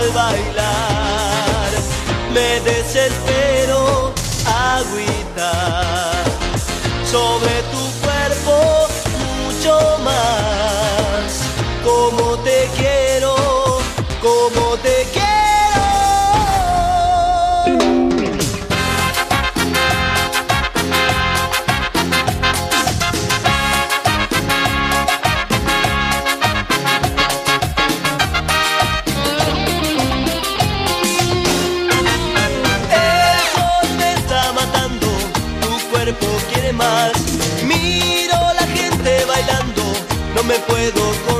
bailar. Me desespero, agüita, sobre tu cuerpo mucho más. Como te quiero, como te quiero. Quiere más, miro la gente bailando, no me puedo controlar.